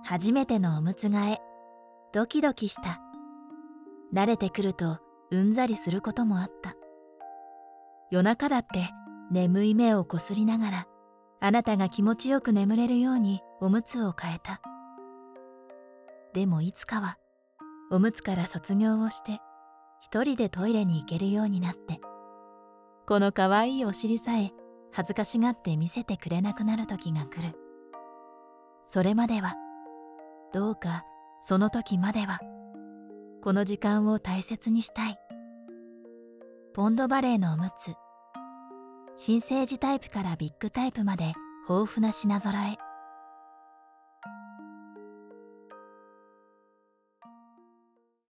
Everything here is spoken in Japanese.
初めてのおむつ替え、ドキドキした。慣れてくるとうんざりすることもあった。夜中だって眠い目をこすりながら、あなたが気持ちよく眠れるようにおむつを変えた。でもいつかはおむつから卒業をして一人でトイレに行けるようになって、このかわいいお尻さえ恥ずかしがって見せてくれなくなる時が来る。それまでは、どうかその時まではこの時間を大切にしたい。ポンドバレーのおむつ、新生児タイプからビッグタイプまで豊富な品揃え。